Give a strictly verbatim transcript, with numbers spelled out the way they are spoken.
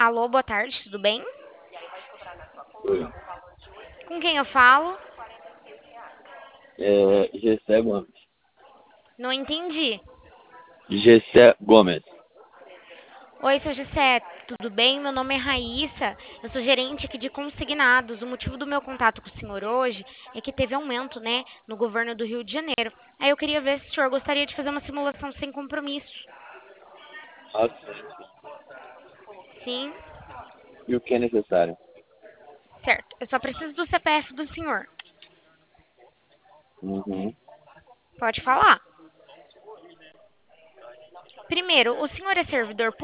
Alô, boa tarde, tudo bem? Oi. Com quem eu falo? É, Gessé Gomes. Não entendi. Gessé Gomes. Oi, seu Gessé, tudo bem? Meu nome é Raíssa, eu sou gerente aqui de consignados. O motivo do meu contato com o senhor hoje é que teve aumento, né, no governo do Rio de Janeiro. Aí eu queria ver se o senhor gostaria de fazer uma simulação sem compromisso. Aceito. Sim, E o que é necessário? certo. Eu só preciso do C P F do senhor. Uhum. Pode falar. Primeiro, o senhor é servidor